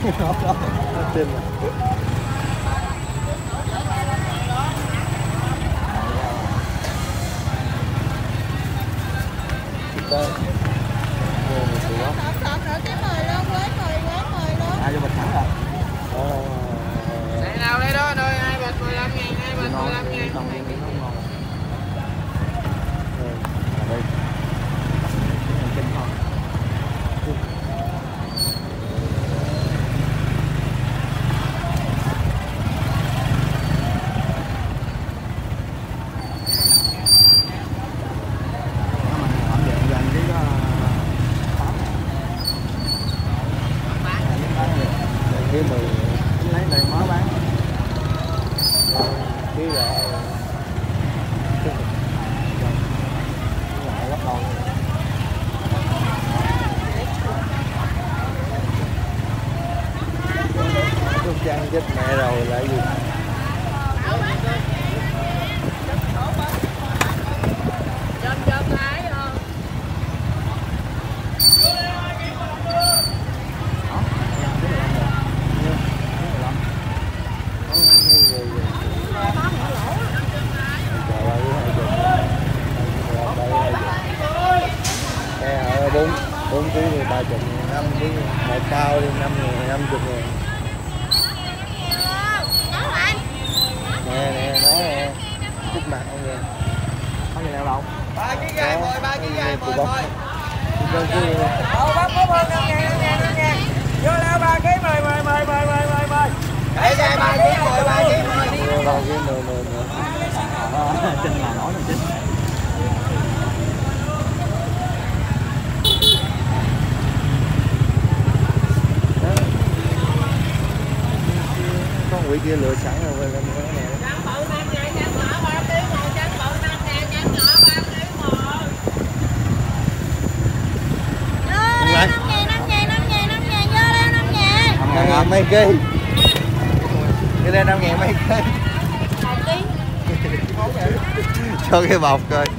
Tin rồi. Sọt nữa cái mời luôn, với mời luôn. Ai vô bịch sẵn rồi. Đây nào đây đó, đôi 2 bịch 15 ngàn, 2 bịch 15 ngàn. Đây. Cái 10 lấy này mới bán cái lại bắt đầu Trúc Trang chết mẹ rồi lại gì bốn ký thì 30 ngàn, 5 ký một bao đi 5 ngàn, 50 ngàn. Nè nói nè trước mặt ông nè có gì nào đâu 3 ký gai mời, 3 ký gai mời thôi. Bác có hơn 5 ngàn. Vô leo 3 ký mời. Để gai 3 ký mời, 3 ký mời đi. 3 ký 10. Trên là nói là chính. Con quỷ kia lựa sẵn rồi lên cái này. Trắng bự 5 ngàn, trắng nhỏ 3 ký 1, trắng bự 5 ngàn, trắng nhỏ 3 ký 1. Vô đây 5 ngàn, vô đây 5 ngàn. 5 ngàn mấy ký? Cái đây 5 ngàn mấy ký? 1 ký. Cho cái bọc coi.